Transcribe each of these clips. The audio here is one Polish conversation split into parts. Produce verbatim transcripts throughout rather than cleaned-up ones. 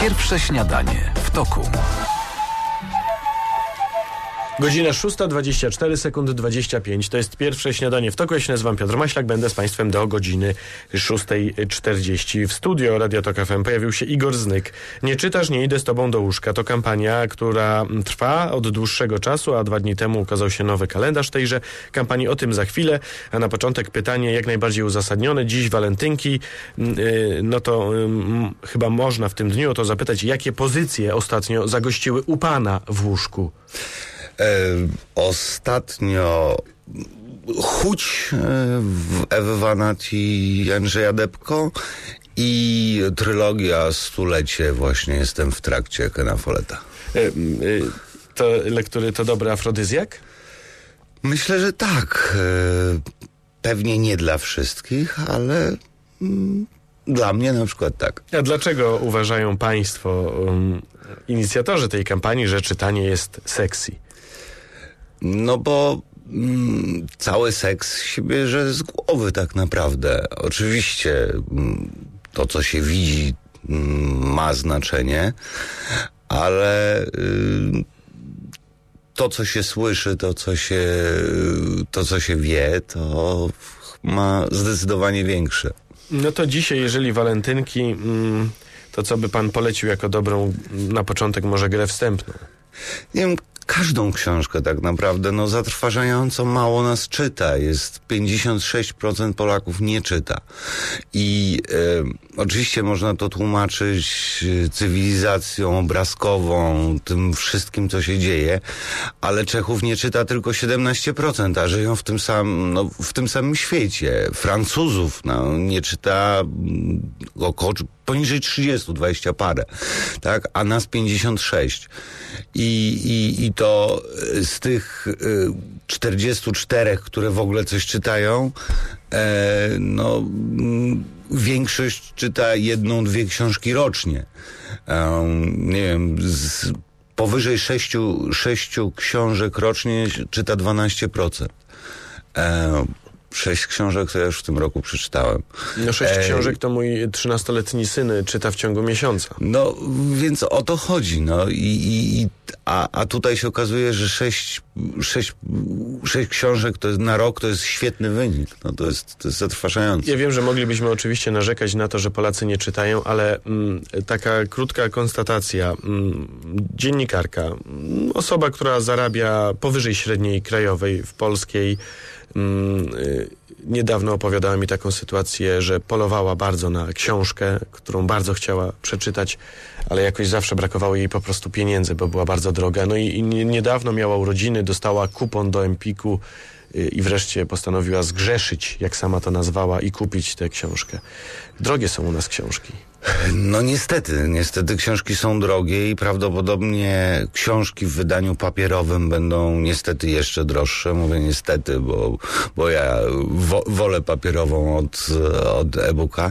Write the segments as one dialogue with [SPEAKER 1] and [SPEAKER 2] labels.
[SPEAKER 1] Pierwsze śniadanie w toku.
[SPEAKER 2] Godzina szósta, dwadzieścia cztery, sekund dwadzieścia pięć. To jest pierwsze śniadanie w toku. Ja się nazywam Piotr Maślak. Będę z Państwem do godziny szósta czterdzieści. W studio Radio Tok F M pojawił się Igor Znyk. Nie czytasz, nie idę z Tobą do łóżka. To kampania, która trwa od dłuższego czasu, a dwa dni temu ukazał się nowy kalendarz tejże kampanii. O tym za chwilę. A na początek pytanie jak najbardziej uzasadnione. Dziś walentynki. Yy, no to yy, chyba można w tym dniu o to zapytać, jakie pozycje ostatnio zagościły u Pana w łóżku?
[SPEAKER 3] E, ostatnio Chuć e, w Ewy Wanat i Andrzeja Debko i trylogia Stulecie, właśnie jestem w trakcie Kena Folletta.
[SPEAKER 2] E, e, to lektury to dobry afrodyzjak?
[SPEAKER 3] Myślę, że tak. E, pewnie nie dla wszystkich, ale mm, dla mnie na przykład tak.
[SPEAKER 2] A dlaczego uważają Państwo, um, inicjatorzy tej kampanii, że czytanie jest sexy?
[SPEAKER 3] No bo mm, cały seks się bierze z głowy tak naprawdę. Oczywiście mm, to, co się widzi, mm, ma znaczenie, ale y, to, co się słyszy, to, co się, to, co się wie, to ma zdecydowanie większe.
[SPEAKER 2] No to dzisiaj, jeżeli walentynki, mm, to co by Pan polecił jako dobrą, na początek może grę wstępną?
[SPEAKER 3] Nie wiem, każdą książkę tak naprawdę, no zatrważająco mało nas czyta. Jest pięćdziesiąt sześć procent Polaków nie czyta. I e, oczywiście można to tłumaczyć cywilizacją obrazkową, tym wszystkim, co się dzieje, ale Czechów nie czyta tylko siedemnaście procent, a żyją w tym samym, no, w tym samym świecie. Francuzów no, nie czyta około poniżej trzydzieści, dwadzieścia parę, tak? A nas pięćdziesiąt sześć. I, i, i to z tych y, czterdziestu czterech, które w ogóle coś czytają, e, no m, większość czyta jedną, dwie książki rocznie. E, nie wiem, z powyżej sześciu, sześciu książek rocznie czyta dwanaście procent. E, Sześć książek to ja już w tym roku przeczytałem.
[SPEAKER 2] No sześć
[SPEAKER 3] e...
[SPEAKER 2] książek to mój trzynastoletni syn czyta w ciągu miesiąca.
[SPEAKER 3] No, więc o to chodzi, no. I, i, a, a tutaj się okazuje, że sześć, sześć, sześć książek to jest, na rok to jest świetny wynik. No, to jest, to jest zatrważające.
[SPEAKER 2] Ja wiem, że moglibyśmy oczywiście narzekać na to, że Polacy nie czytają, ale mm, taka krótka konstatacja. Mm, dziennikarka, mm, osoba, która zarabia powyżej średniej krajowej w polskiej, niedawno opowiadała mi taką sytuację, że polowała bardzo na książkę, którą bardzo chciała przeczytać, ale jakoś zawsze brakowało jej po prostu pieniędzy, bo była bardzo droga. No i, i niedawno miała urodziny, dostała kupon do Empiku i wreszcie postanowiła zgrzeszyć, jak sama to nazwała, i kupić tę książkę. Drogie są u nas książki.
[SPEAKER 3] No niestety, niestety książki są drogie i prawdopodobnie książki w wydaniu papierowym będą niestety jeszcze droższe. Mówię niestety, bo, bo ja wo, wolę papierową od, od e-booka,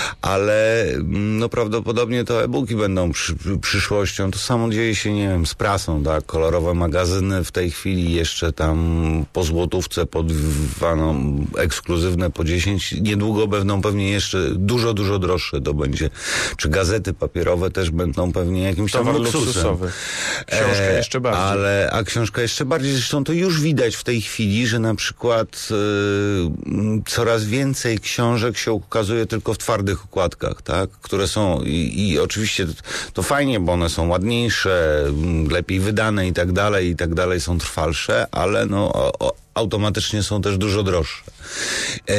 [SPEAKER 3] ale no prawdopodobnie to e-booki będą przy, przyszłością. To samo dzieje się, nie wiem, z prasą, tak? Kolorowe magazyny w tej chwili jeszcze tam po złotówce podwano ekskluzywne po dziesięć. Niedługo będą pewnie jeszcze dużo, dużo droższe to będzie. Czy gazety papierowe też będą pewnie jakimś tam luksusem.
[SPEAKER 2] luksusowy. Książka e, jeszcze bardziej.
[SPEAKER 3] Ale, a książka jeszcze bardziej. Zresztą to już widać w tej chwili, że na przykład y, coraz więcej książek się ukazuje tylko w twardych okładkach, tak? Które są i, i oczywiście to fajnie, bo one są ładniejsze, lepiej wydane i tak dalej, i tak dalej, są trwalsze, ale no o, o, automatycznie są też dużo droższe. E,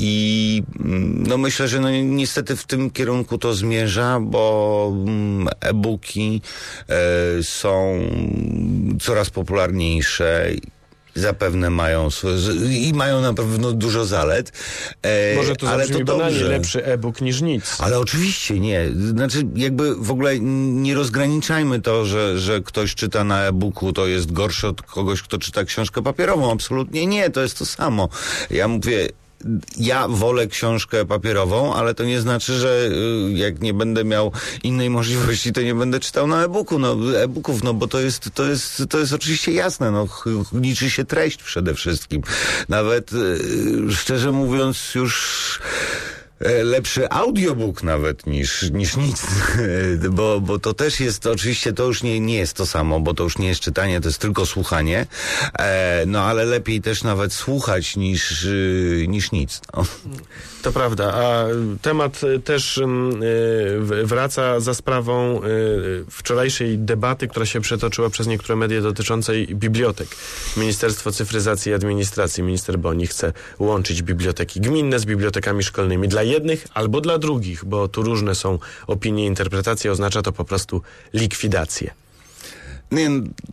[SPEAKER 3] I no myślę, że no niestety w tym kierunku to zmierza, bo e-booki e, są coraz popularniejsze. Zapewne mają i mają na pewno dużo zalet. E,
[SPEAKER 2] Może to
[SPEAKER 3] ale
[SPEAKER 2] zabrzmi
[SPEAKER 3] to
[SPEAKER 2] banalnie,
[SPEAKER 3] dobrze.
[SPEAKER 2] lepszy e-book niż nic.
[SPEAKER 3] Ale oczywiście nie. Znaczy jakby w ogóle nie rozgraniczajmy to, że, że ktoś czyta na e-booku, to jest gorszy od kogoś, kto czyta książkę papierową. Absolutnie nie, to jest to samo. Ja mówię, ja wolę książkę papierową, ale to nie znaczy, że y, jak nie będę miał innej możliwości, to nie będę czytał na e-booku, no, e-booków, no bo to jest, to jest, to jest oczywiście jasne, no, ch, liczy się treść przede wszystkim. Nawet y, szczerze mówiąc już lepszy audiobook nawet niż, niż nic, bo, bo to też jest, oczywiście to już nie, nie jest to samo, bo to już nie jest czytanie, to jest tylko słuchanie, e, no ale lepiej też nawet słuchać niż, niż nic. No.
[SPEAKER 2] To prawda, a temat też y, wraca za sprawą y, wczorajszej debaty, która się przetoczyła przez niektóre media dotyczącej bibliotek. Ministerstwo Cyfryzacji i Administracji, minister Boni chce łączyć biblioteki gminne z bibliotekami szkolnymi. Dla jednych albo dla drugich, bo tu różne są opinie, interpretacje, oznacza to po prostu likwidację.
[SPEAKER 3] Nie,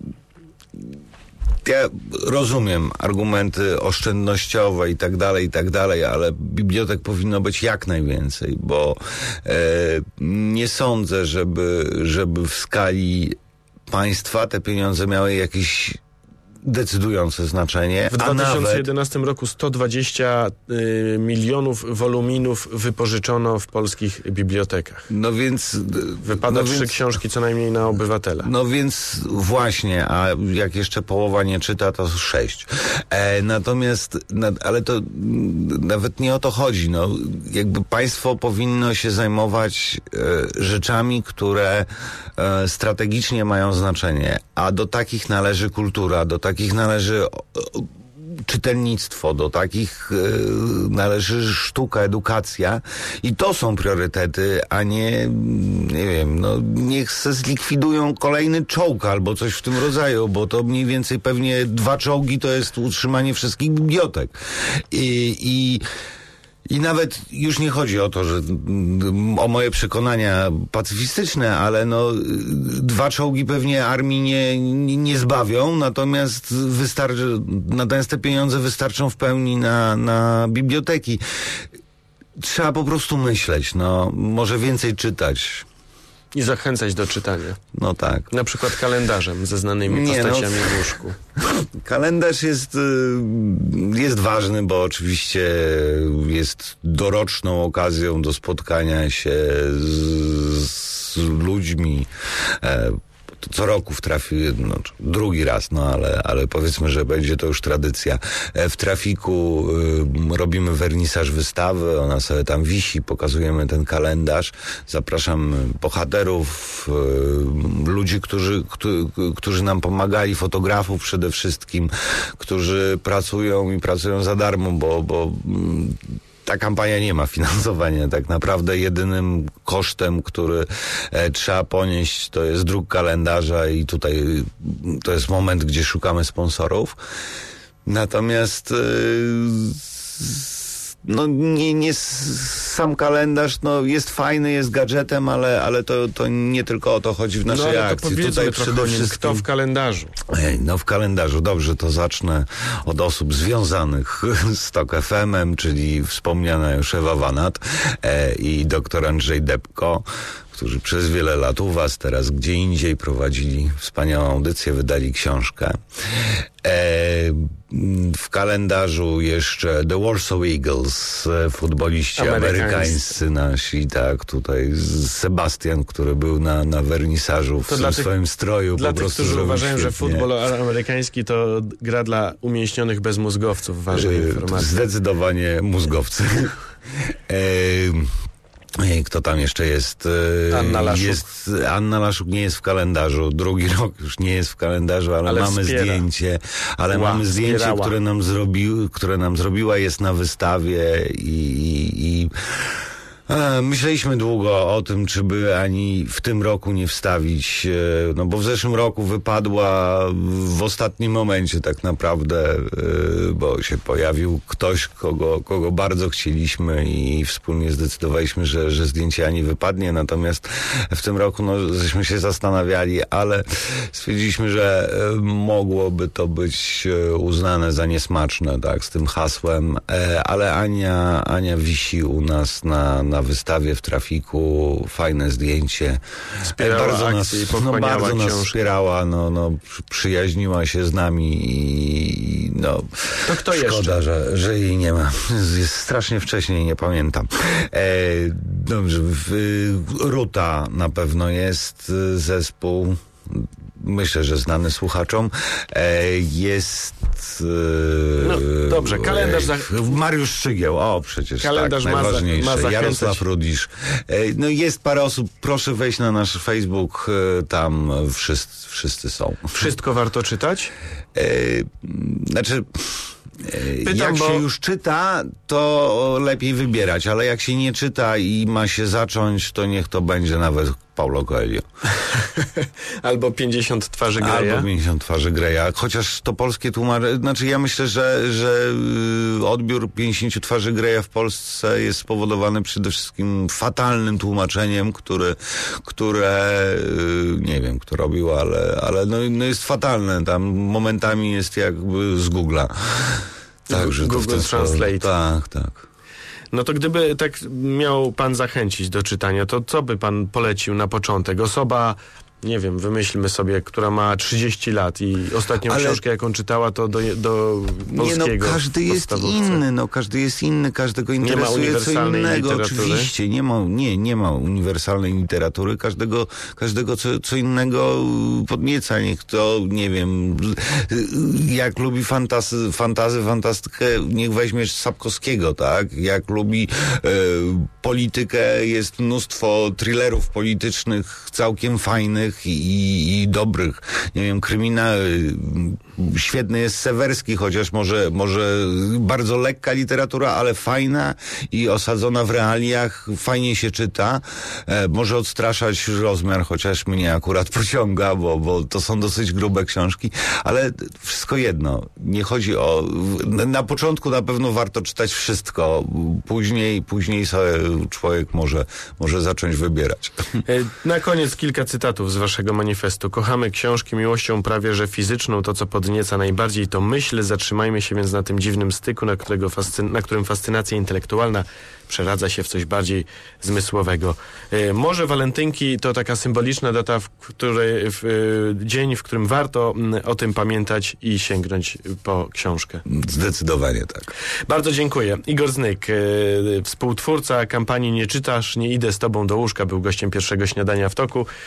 [SPEAKER 3] ja rozumiem argumenty oszczędnościowe i tak dalej, i tak dalej, ale bibliotek powinno być jak najwięcej, bo e, nie sądzę, żeby, żeby w skali państwa te pieniądze miały jakiś decydujące znaczenie.
[SPEAKER 2] W dwa tysiące jedenastym roku sto dwadzieścia y, milionów woluminów wypożyczono w polskich bibliotekach.
[SPEAKER 3] No więc...
[SPEAKER 2] Wypada
[SPEAKER 3] no
[SPEAKER 2] trzy
[SPEAKER 3] więc,
[SPEAKER 2] książki co najmniej na obywatela.
[SPEAKER 3] No więc właśnie, a jak jeszcze połowa nie czyta, to sześć. E, natomiast, na, ale to m, nawet nie o to chodzi. No, jakby państwo powinno się zajmować e, rzeczami, które e, strategicznie mają znaczenie, a do takich należy kultura, do takich należy czytelnictwo, do takich y, należy sztuka, edukacja i to są priorytety, a nie, nie wiem, no niech se zlikwidują kolejny czołg albo coś w tym rodzaju, bo to mniej więcej pewnie dwa czołgi to jest utrzymanie wszystkich bibliotek. I, i I nawet już nie chodzi o to, że o moje przekonania pacyfistyczne, ale no dwa czołgi pewnie armii nie, nie, nie zbawią, natomiast wystarczy, natomiast te pieniądze wystarczą w pełni na, na biblioteki. Trzeba po prostu myśleć, no może więcej czytać.
[SPEAKER 2] I zachęcać do czytania.
[SPEAKER 3] No tak.
[SPEAKER 2] Na przykład kalendarzem ze znanymi
[SPEAKER 3] Nie,
[SPEAKER 2] postaciami
[SPEAKER 3] no.
[SPEAKER 2] w łóżku.
[SPEAKER 3] Kalendarz jest, jest ważny, bo oczywiście jest doroczną okazją do spotkania się z, z ludźmi. E, to co roku w trafi, no, drugi raz, no ale, ale powiedzmy, że będzie to już tradycja. E, w trafiku y, robimy wernisaż wystawy, ona sobie tam wisi, pokazujemy ten kalendarz. Zapraszam bohaterów, y, ludzi, którzy, którzy, którzy nam pomagali, fotografów przede wszystkim, którzy pracują i pracują za darmo, bo, bo y, ta kampania nie ma finansowania. Tak naprawdę jedynym kosztem, który e, trzeba ponieść, to jest druk kalendarza i tutaj to jest moment, gdzie szukamy sponsorów. Natomiast e, no nie, nie sam kalendarz no, jest fajny, jest gadżetem, ale, ale to, to nie tylko o to chodzi w naszej
[SPEAKER 2] no, ale to
[SPEAKER 3] akcji.
[SPEAKER 2] Tutaj przede wszystkim kto w kalendarzu.
[SPEAKER 3] No w kalendarzu, dobrze, to zacznę od osób związanych z Tok F M-em, czyli wspomniana już Ewa Wanat e, i doktor Andrzej Depko, którzy przez wiele lat u was, teraz gdzie indziej prowadzili wspaniałą audycję, wydali książkę. E, w kalendarzu jeszcze The Warsaw Eagles, futboliści amerykańscy, amerykańscy nasi, tak, tutaj Sebastian, który był na, na wernisażu w tym swoim stroju.
[SPEAKER 2] Dla
[SPEAKER 3] po
[SPEAKER 2] tych,
[SPEAKER 3] prostu
[SPEAKER 2] którzy uważają,
[SPEAKER 3] świetnie.
[SPEAKER 2] że futbol amerykański to gra dla umięśnionych bezmózgowców, ważna
[SPEAKER 3] e,
[SPEAKER 2] informacja.
[SPEAKER 3] Zdecydowanie mózgowcy. e, Kto tam jeszcze jest?
[SPEAKER 2] Anna Laszuk.
[SPEAKER 3] jest? Anna Laszuk nie jest w kalendarzu. Drugi rok już nie jest w kalendarzu, ale, ale mamy wspiera. zdjęcie. Ale Ła, mamy zdjęcie, wspierała. które nam zrobił, które nam zrobiła, jest na wystawie i, i, i a, myśleliśmy długo o tym, czy by ani w tym roku nie wstawić, no bo w zeszłym roku wypadła w ostatnim momencie tak naprawdę, bo się pojawił ktoś, kogo, kogo bardzo chcieliśmy i wspólnie zdecydowaliśmy, że, że zdjęcie ani wypadnie, natomiast w tym roku no, żeśmy się zastanawiali, ale stwierdziliśmy, że mogłoby to być uznane za niesmaczne, tak, z tym hasłem, ale Ania, Ania wisi u nas na, na na wystawie w trafiku, fajne zdjęcie.
[SPEAKER 2] Wspierała
[SPEAKER 3] bardzo nas,
[SPEAKER 2] i
[SPEAKER 3] no, bardzo nas
[SPEAKER 2] książkę.
[SPEAKER 3] wspierała, no, no, przyjaźniła się z nami i no,
[SPEAKER 2] to kto
[SPEAKER 3] szkoda,
[SPEAKER 2] jeszcze?
[SPEAKER 3] że, że jej nie ma. Jest strasznie wcześnie, nie pamiętam. E, dobrze, w, Ruta na pewno jest zespół. myślę, że znany słuchaczom. E, jest... E,
[SPEAKER 2] no dobrze, kalendarz... Za...
[SPEAKER 3] Mariusz Szczygieł, o przecież
[SPEAKER 2] kalendarz
[SPEAKER 3] tak,
[SPEAKER 2] ma
[SPEAKER 3] najważniejsze.
[SPEAKER 2] Za, ma zachęcać.
[SPEAKER 3] Jarosław Rudisz. E, no jest parę osób, proszę wejść na nasz Facebook, e, tam wszyscy, wszyscy są.
[SPEAKER 2] Wszystko warto czytać?
[SPEAKER 3] E, znaczy... Pytam, jak
[SPEAKER 2] bo...
[SPEAKER 3] się już czyta, to lepiej wybierać, ale jak się nie czyta i ma się zacząć, to niech to będzie nawet Paulo Coelho.
[SPEAKER 2] Albo pięćdziesiąt twarzy Greya.
[SPEAKER 3] Albo pięćdziesiąt twarzy Greya. Chociaż to polskie tłumaczenie... Znaczy ja myślę, że, że odbiór pięćdziesięciu twarzy Greya w Polsce jest spowodowany przede wszystkim fatalnym tłumaczeniem, które, które nie wiem, kto robił, ale, ale no, no jest fatalne. Tam momentami jest jakby z Google'a. Także
[SPEAKER 2] Google
[SPEAKER 3] to w ten
[SPEAKER 2] Translate.
[SPEAKER 3] Sposób, tak, tak.
[SPEAKER 2] No to gdyby tak miał pan zachęcić do czytania, to co by pan polecił na początek? Osoba, nie wiem, wymyślmy sobie, która ma trzydzieści lat i ostatnią
[SPEAKER 3] Ale...
[SPEAKER 2] książkę, jaką czytała, to do, do polskiego.
[SPEAKER 3] Nie, no każdy jest inny, no każdy jest inny, każdego interesuje co innego. Oczywiście, nie ma, nie, nie ma uniwersalnej literatury, każdego, każdego co, co innego podnieca. Niech to, nie wiem, jak lubi fantazy, fantazy, fantastykę, niech weźmiesz Sapkowskiego, tak? Jak lubi e, politykę, jest mnóstwo thrillerów politycznych całkiem fajnych, I, i dobrych. Nie wiem, kryminały. Świetny jest Sewerski, chociaż może, może bardzo lekka literatura, ale fajna i osadzona w realiach. Fajnie się czyta. E, może odstraszać rozmiar, chociaż mnie akurat pociąga, bo, bo to są dosyć grube książki. Ale wszystko jedno. Nie chodzi o... Na początku na pewno warto czytać wszystko. Później, później sobie człowiek może, może zacząć wybierać.
[SPEAKER 2] Na koniec kilka cytatów z waszego manifestu. Kochamy książki miłością prawie że fizyczną. To, co podnieca najbardziej, to myśl. Zatrzymajmy się więc na tym dziwnym styku, na, którego fascyn- na którym fascynacja intelektualna przeradza się w coś bardziej zmysłowego. E, może walentynki to taka symboliczna data, w której, w, e, dzień, w którym warto m, o tym pamiętać i sięgnąć po książkę.
[SPEAKER 3] Zdecydowanie tak.
[SPEAKER 2] Bardzo dziękuję. Igor Znyk, e, współtwórca kampanii Nie czytasz, nie idę z tobą do łóżka, był gościem pierwszego śniadania w toku.